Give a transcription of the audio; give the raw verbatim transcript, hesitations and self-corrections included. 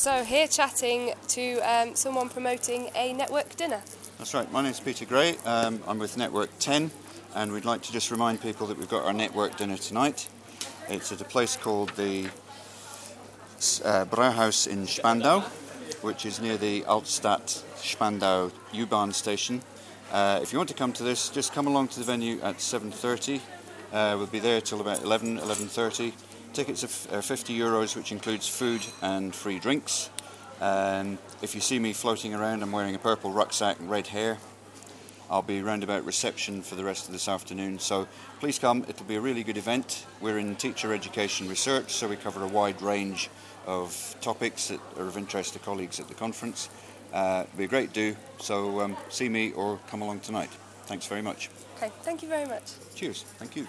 So here chatting to um, someone promoting a network dinner. That's right, my name's Peter Gray, um, I'm with Network ten, and we'd like to just remind people that we've got our network dinner tonight. It's at a place called the uh, Brauhaus in Spandau, which is near the Altstadt Spandau U-Bahn station. Uh, if you want to come to this, just come along to the venue at seven thirty. Uh, we'll be there till about eleven, eleven thirty. Tickets are fifty euros, which includes food and free drinks. Um, if you see me floating around, I'm wearing a purple rucksack and red hair. I'll be round about reception for the rest of this afternoon, so please come. It'll be a really good event. We're in teacher education research, so we cover a wide range of topics that are of interest to colleagues at the conference. Uh, it'll be a great do, so um, see me or come along tonight. Thanks very much. Okay, thank you very much. Cheers. Thank you.